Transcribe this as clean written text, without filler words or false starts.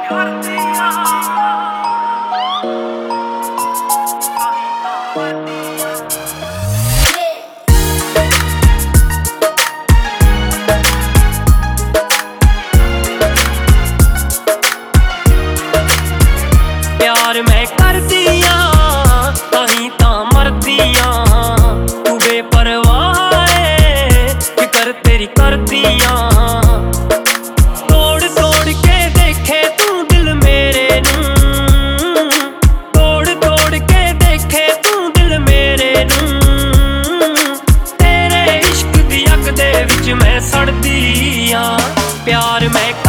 प्यार मैं करदियां ताहीं तां मरदियां तू बेपरवाह है फिकर तेरी करदियां तोड़ तोड़ के देखे तू दिल मेरे नूं तोड़ तोड़ के देखे तू दिल मेरे नूं तेरे इश्क दी अग दे विच मैं सड़दियां प्यार मैं